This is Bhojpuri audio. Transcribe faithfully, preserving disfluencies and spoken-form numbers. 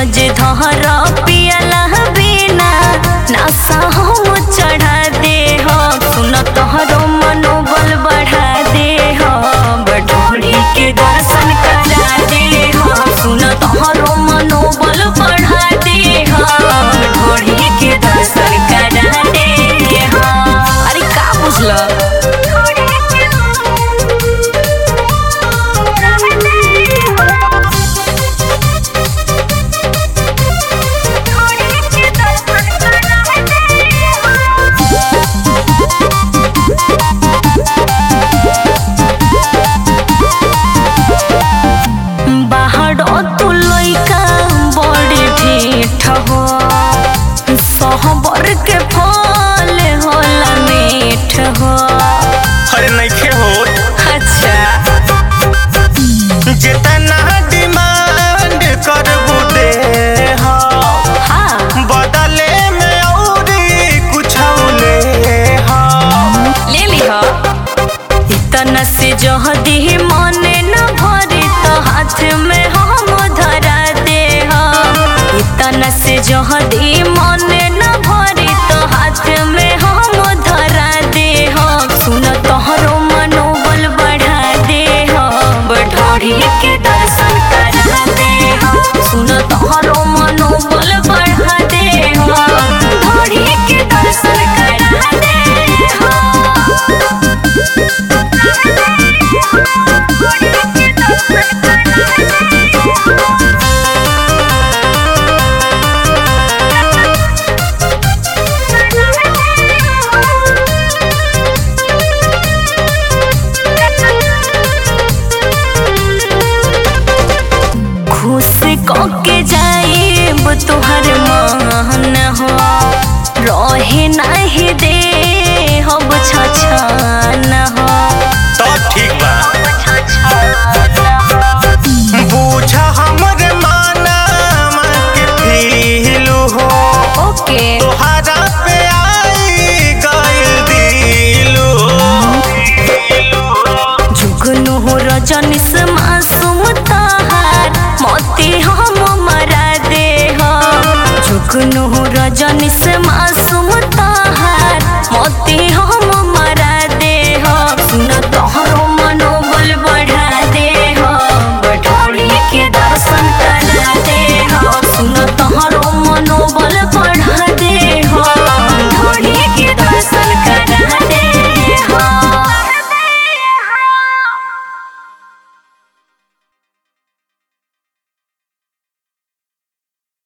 धीरज धर पियला बिना नशा हम चढ़ा दे हो। सुन तोहरो मनोबल बढ़ा दे हो, बटोरी के दर्शन करा दे हो। सुन तोहरो मनोबल बढ़ा दे हो, बटोरी के दर्शन करा दे हो। अरे का बुझल सहबर के फल होला मीठ हो। अरे नइखे हो। अच्छा जितना डिमांड करबू दे हो, हाँ बदले में औरी कुछ ले हो। ले ली हो। इतना से जहदी मने न भरी तो हाथ में हम धरा दे हो। इतना से जहदी मने न भरी तो हाथ में हम धरा दे हो। सुन तोहरो मनोबल बढ़ा दे हो, बटोरी के दर्शन करा दे हो। सुन तोहरो मनोबल बढ़ा दे हो, बटोरी के दर्शन करा दे हो। खुश के जाइब तुहर मान हो, रहे नहीं दे हो छछान हो। तो ठीक बा, बूझा हमरे माना के फीलू हो। ओके तोहरा पे आई गइल दिलू। जुगनू हो रजनीश मासूम तहार मोती हम मरा दे हो। जुगनू हो रजनीश